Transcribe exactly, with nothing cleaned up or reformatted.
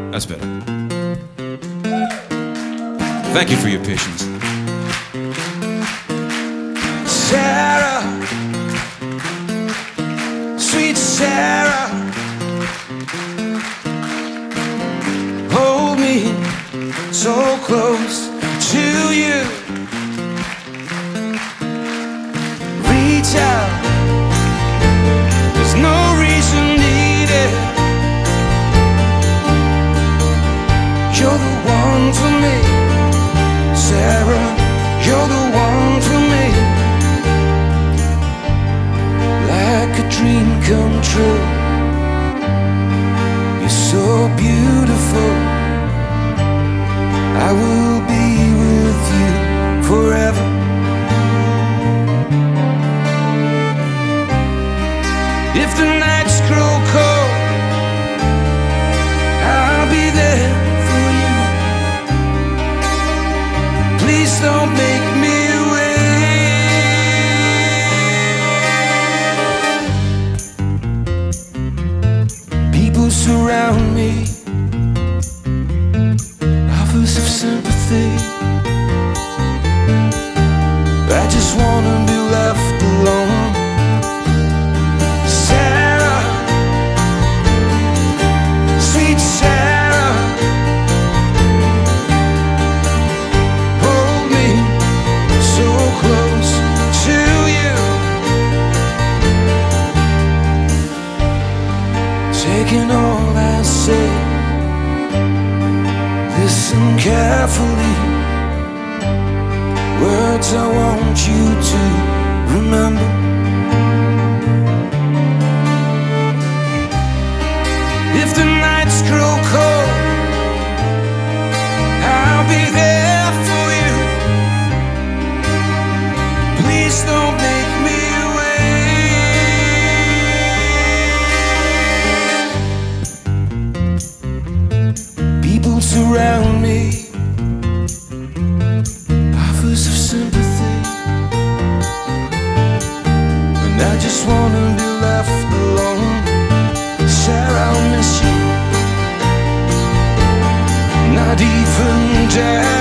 That's better. Thank you for your patience. Sarah, sweet Sarah, hold me so close to you. Reach out, there's no reason needed. You're the one for me, Sarah, you're the one for me. Like a dream come true, you're so beautiful. I will be with you forever. If the nights grow cold, I'll be there for you. Please don't make me wait. People surround me, offers of sympathy. I just wanna be left alone. Sarah, sweet Sarah, hold me so close to you. Taking all I say, listen carefully. Words I want you to remember. If the nights grow cold, I'll be there for you. Please don't make me wait. People surround me, offers of sympathy, and I just wanna be left alone. Sarah, I'll miss you, not even dare.